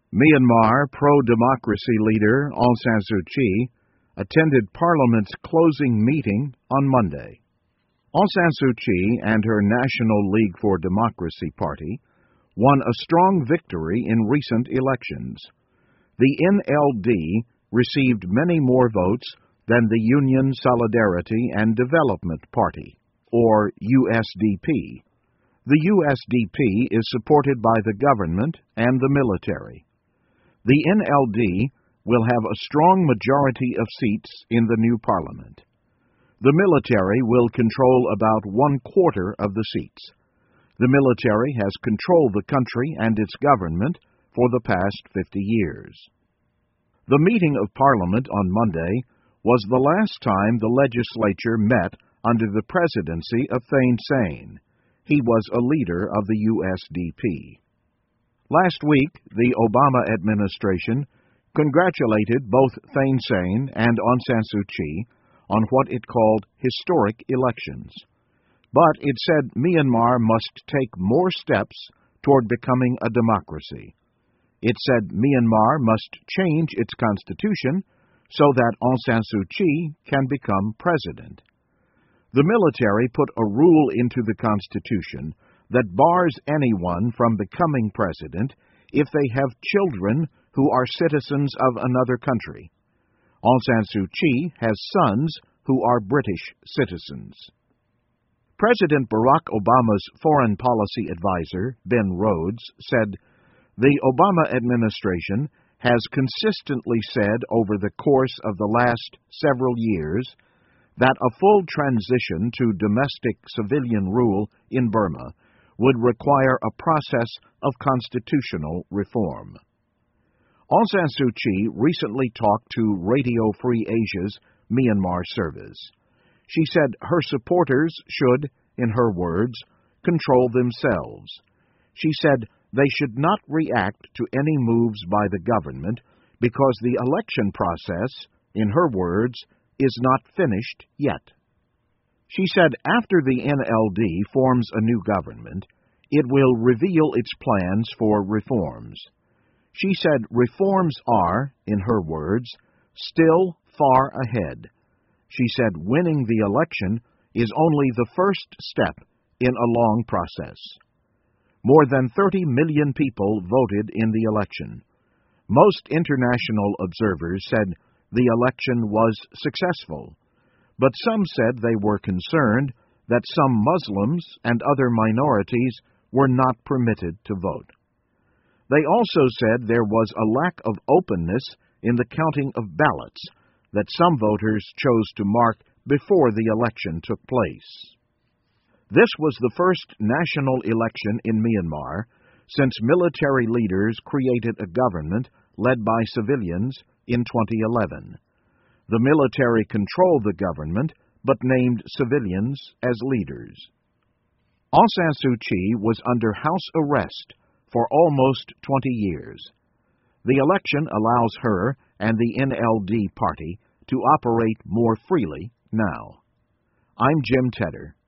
Myanmar pro-democracy leader Aung San Suu Kyi attended Parliament's closing meeting on Monday. Aung San Suu Kyi and her National League for Democracy party won a strong victory in recent elections. The NLD received many more votes than the Union Solidarity and Development Party, or USDP. The USDP is supported by the government and the military. The NLD will have a strong majority of seats in the new parliament. The military will control about 1/4 of the seats. The military has controlled the country and its government for the past 50 years. The meeting of Parliament on Monday was the last time the legislature met under the presidency of Thein Sein. He was a leader of the USDP. Last week, the Obama administration congratulated both Thein Sein and Aung San Suu Kyi on what it called historic elections. But it said Myanmar must take more steps toward becoming a democracy. It said Myanmar must change its constitution so that Aung San Suu Kyi can become president. The military put a rule into the constitution that bars anyone from becoming president if they have children who are citizens of another country. Aung San Suu Kyi has sons who are British citizens. President Barack Obama's foreign policy advisor, Ben Rhodes, said, "The Obama administration has consistently said over the course of the last several years that a full transition to domestic civilian rule in Burma would require a process of constitutional reform." Aung San Suu Kyi recently talked to Radio Free Asia's Myanmar service. She said her supporters should, in her words, control themselves. She said they should not react to any moves by the government because the election process, in her words, is not finished yet. She said after the NLD forms a new government, it will reveal its plans for reforms. She said reforms are, in her words, still far ahead. She said winning the election is only the first step in a long process. More than 30 million people voted in the election. Most international observers said the election was successful, but some said they were concerned that some Muslims and other minorities were not permitted to vote. They also said there was a lack of openness in the counting of ballots that some voters chose to mark before the election took place. This was the first national election in Myanmar since military leaders created a government led by civilians in 2011. The military controlled the government but named civilians as leaders. Aung San Suu Kyi was under house arrest for almost 20 years. The election allows her and the NLD party to operate more freely now. I'm Jim Tedder.